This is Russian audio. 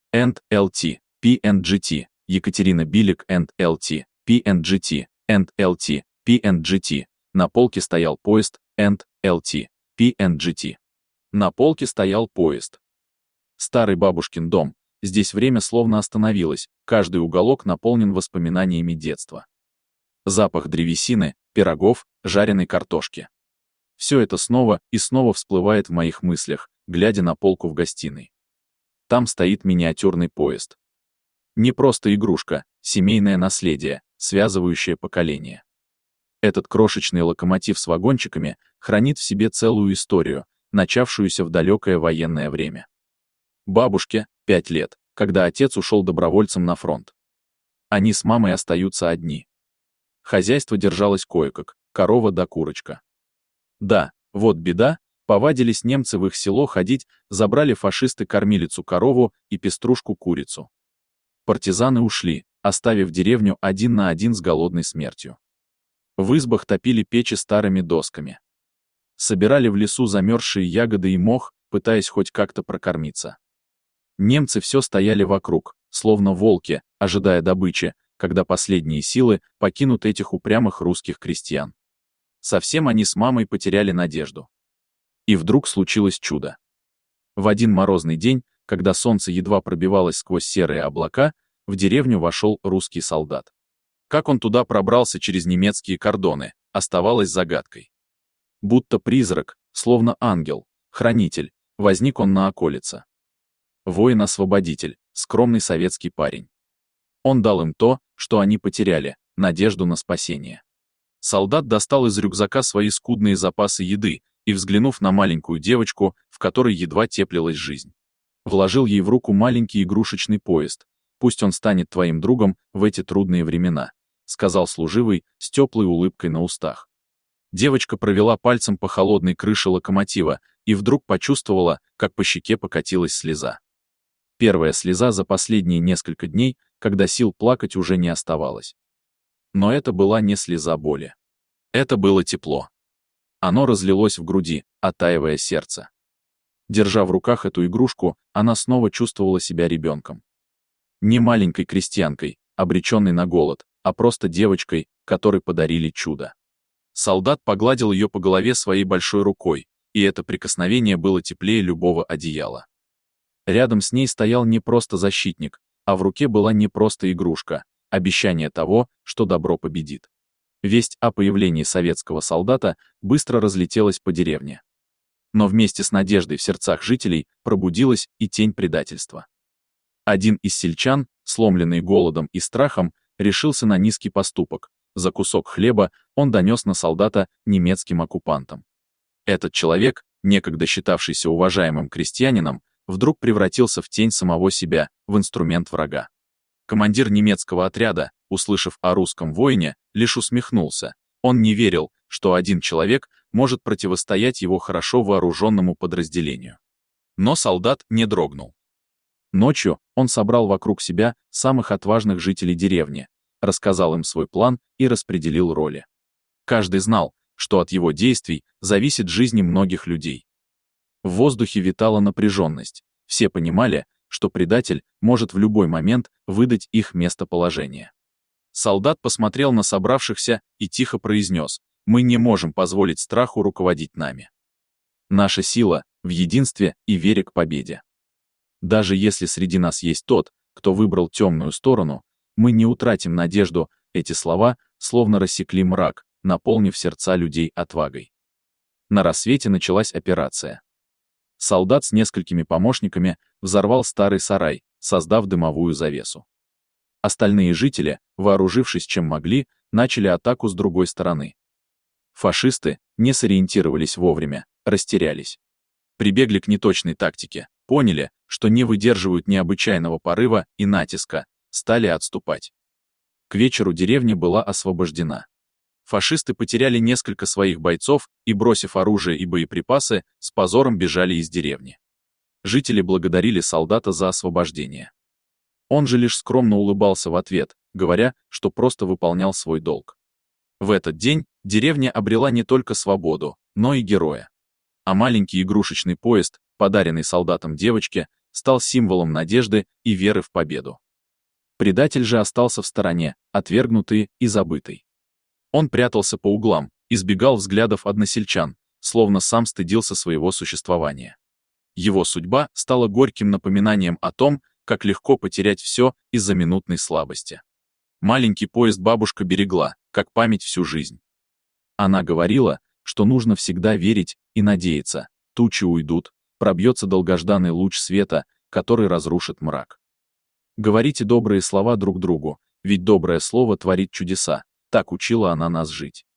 &LT, PNGT, Екатерина Билик &LT, PNGT, &LT, PNGT. На полке стоял поезд &LT, PNGT. На полке стоял поезд. Старый бабушкин дом. Здесь время словно остановилось, каждый уголок наполнен воспоминаниями детства. Запах древесины, пирогов, жареной картошки. Все это снова и снова всплывает в моих мыслях, глядя на полку в гостиной. Там стоит миниатюрный поезд. Не просто игрушка, семейное наследие, связывающее поколения. Этот крошечный локомотив с вагончиками хранит в себе целую историю, начавшуюся в далекое военное время. Бабушке 5 лет, когда отец ушел добровольцем на фронт. Они с мамой остаются одни. Хозяйство держалось кое-как, корова да курочка. Да, вот беда, повадились немцы в их село ходить, забрали фашисты кормилицу-корову и пеструшку-курицу. Партизаны ушли, оставив деревню один на один с голодной смертью. В избах топили печи старыми досками. Собирали в лесу замерзшие ягоды и мох, пытаясь хоть как-то прокормиться. Немцы все стояли вокруг, словно волки, ожидая добычи, когда последние силы покинут этих упрямых русских крестьян. Совсем они с мамой потеряли надежду. И вдруг случилось чудо. В один морозный день, когда солнце едва пробивалось сквозь серые облака, в деревню вошел русский солдат. Как он туда пробрался через немецкие кордоны, оставалось загадкой. Будто призрак, словно ангел, хранитель, возник он на околице. Воин-освободитель, скромный советский парень. Он дал им то, что они потеряли, надежду на спасение. Солдат достал из рюкзака свои скудные запасы еды и, взглянув на маленькую девочку, в которой едва теплилась жизнь, вложил ей в руку маленький игрушечный поезд. «Пусть он станет твоим другом в эти трудные времена», сказал служивый с теплой улыбкой на устах. Девочка провела пальцем по холодной крыше локомотива и вдруг почувствовала, как по щеке покатилась слеза. Первая слеза за последние несколько дней, когда сил плакать уже не оставалось. Но это была не слеза боли. Это было тепло. Оно разлилось в груди, оттаивая сердце. Держа в руках эту игрушку, она снова чувствовала себя ребенком. Не маленькой крестьянкой, обреченной на голод, а просто девочкой, которой подарили чудо. Солдат погладил ее по голове своей большой рукой, и это прикосновение было теплее любого одеяла. Рядом с ней стоял не просто защитник, а в руке была не просто игрушка, обещание того, что добро победит. Весть о появлении советского солдата быстро разлетелась по деревне. Но вместе с надеждой в сердцах жителей пробудилась и тень предательства. Один из сельчан, сломленный голодом и страхом, решился на низкий поступок. За кусок хлеба он донес на солдата немецким оккупантам. Этот человек, некогда считавшийся уважаемым крестьянином, вдруг превратился в тень самого себя, в инструмент врага. Командир немецкого отряда, услышав о русском воине, лишь усмехнулся. Он не верил, что один человек может противостоять его хорошо вооруженному подразделению. Но солдат не дрогнул. Ночью он собрал вокруг себя самых отважных жителей деревни, рассказал им свой план и распределил роли. Каждый знал, что от его действий зависит жизнь многих людей. В воздухе витала напряженность. Все понимали, что предатель может в любой момент выдать их местоположение. Солдат посмотрел на собравшихся и тихо произнес: «Мы не можем позволить страху руководить нами. Наша сила в единстве и вере к победе. Даже если среди нас есть тот, кто выбрал темную сторону, мы не утратим надежду». Эти слова словно рассекли мрак, наполнив сердца людей отвагой. На рассвете началась операция. Солдат с несколькими помощниками взорвал старый сарай, создав дымовую завесу. Остальные жители, вооружившись чем могли, начали атаку с другой стороны. Фашисты не сориентировались вовремя, растерялись. Прибегли к неточной тактике, поняли, что не выдерживают необычайного порыва и натиска, стали отступать. К вечеру деревня была освобождена. Фашисты потеряли несколько своих бойцов и, бросив оружие и боеприпасы, с позором бежали из деревни. Жители благодарили солдата за освобождение. Он же лишь скромно улыбался в ответ, говоря, что просто выполнял свой долг. В этот день деревня обрела не только свободу, но и героя. А маленький игрушечный поезд, подаренный солдатам девочке, стал символом надежды и веры в победу. Предатель же остался в стороне, отвергнутый и забытый. Он прятался по углам, избегал взглядов односельчан, словно сам стыдился своего существования. Его судьба стала горьким напоминанием о том, как легко потерять все из-за минутной слабости. Маленький поезд бабушка берегла, как память всю жизнь. Она говорила, что нужно всегда верить и надеяться, тучи уйдут, пробьется долгожданный луч света, который разрушит мрак. Говорите добрые слова друг другу, ведь доброе слово творит чудеса, так учила она нас жить.